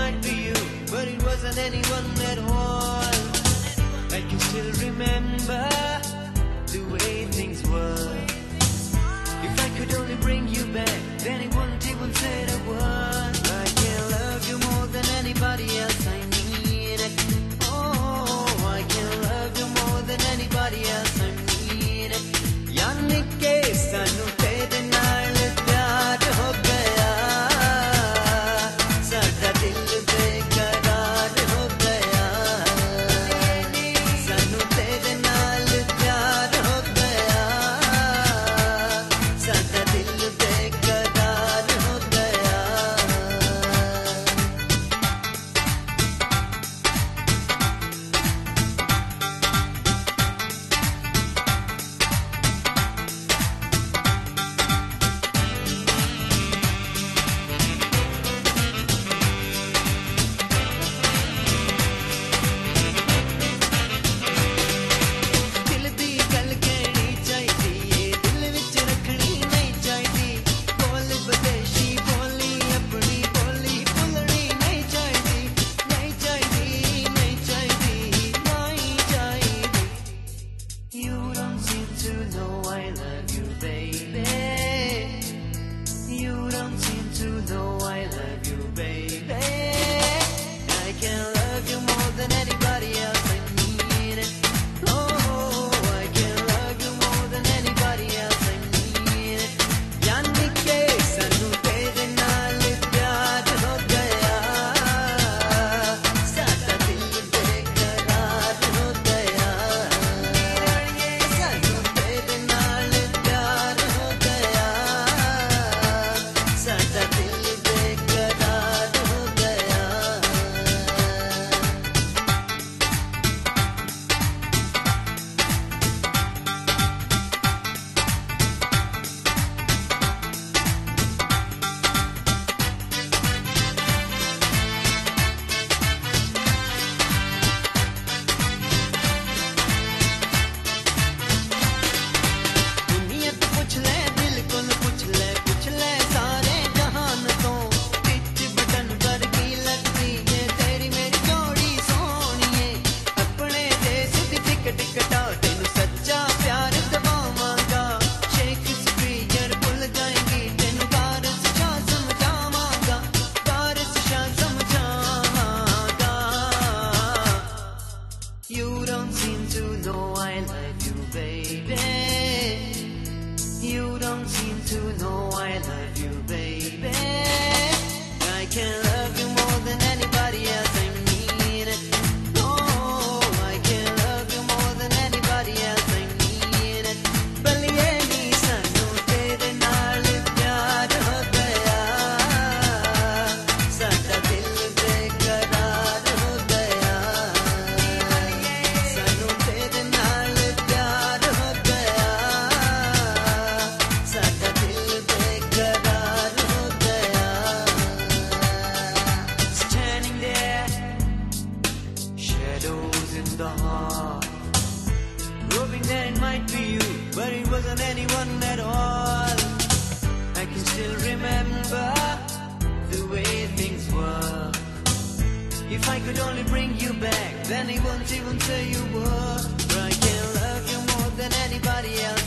might be you, but it wasn't anyone at all. I can still remember the way things were. If I could only bring you back, then it wouldn't even say a word. I can love you more than anybody else, I need it. Oh, I can love you more than anybody else, I need it. यानी के सानू तेरे नाल प्यार हो गया, साडा दिल बेकरार हो गया. सानू तेरे नाल प्यार हो गया, साडा दिल बेकरार हो गया. दिल दी गल कहनी चाहिदी, दिल विच रखनी नहीं चाहिदी. बोल बदेशी बोली अपनी बोली भुलनी नहीं चाहिदी, नहीं चाहिदी, नहीं चाहिदी, नहीं चाहिदी. You don't seem to know I love you, baby. You don't seem to know I love you, baby. I can love you more than anybody else, I need it. Oh, I can love you more than anybody else, I need it. यानी के सानू तेरे नाल प्यार हो गया, साडा दिल बेकरार हो गया. सानू तेरे नाल प्यार हो गया, साडा दिल बेकरार हो गया. दुनिया तो पूछ ले, दिल को पूछ ले सारे जहान तो. पिच बटन पर की लगती है तेरी मेरी जोड़ी सोनिए. अपने देश दी टिकट कटा तेनू सच्चा प्यार दबावांगा. शेक्सपियर भुल जाएंगी तेनू गारस Shah समझावांगा, गारस Shah समझावांगा. You don't seem to know I love you, baby. You don't seem to know I love you, baby. I can love you more than anybody else, I need it. Oh, I can love you more than anybody else, I need it. बलिए नी सानू तेरे नाल प्यार हो गया, साडा दिल बेकरार हो गया. सानू तेरे नाल प्यार हो गया, साडा दिल बेकरार हो गया. Standing there, shadows in the heart, hoping that it might be you, but it wasn't anyone at all. I can still remember the way things were. If I could only bring you back, then it won't even say you were. But I can love you more than anybody else.